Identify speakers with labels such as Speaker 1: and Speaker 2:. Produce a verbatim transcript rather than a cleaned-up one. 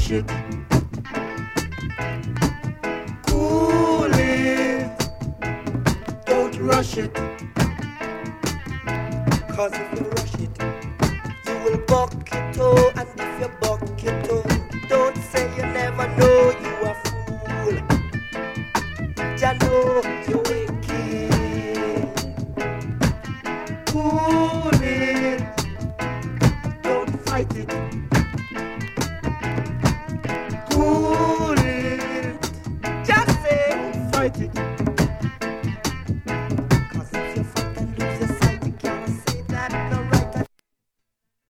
Speaker 1: rush it. Cool it, don't rush it. Cause if you rush it, you will buck your toe. And if you buck your toe, don't say you never know.